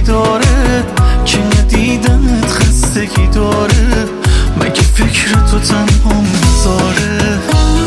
داره که ندیدنت خستگی داره؟ مگه فکر تو تنها میذاره؟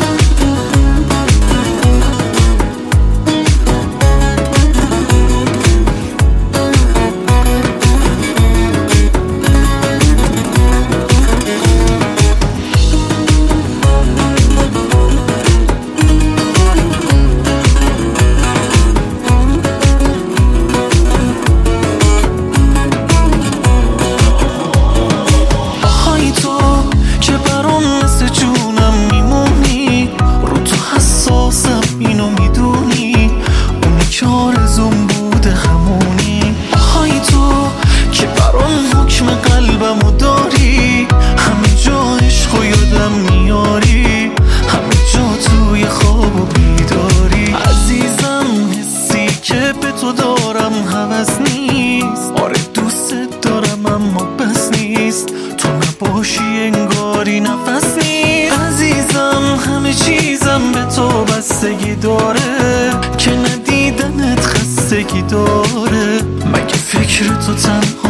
اینو میدونی اونی که آرزون بوده همونی. آهای تو که برام حکم قلبمو داری، همه جا عشقو یادم میاری، همه جا توی خواب و بیداری. عزیزم حسی که به تو دارم هوس نیست، آره دوست دارم اما بس نیست، تو نباشی انگاری نفس نیست. عزیزم همه چیزم به تو بستگی داره که ندیدنت خستگی داره؟ مگه فکر تو تنها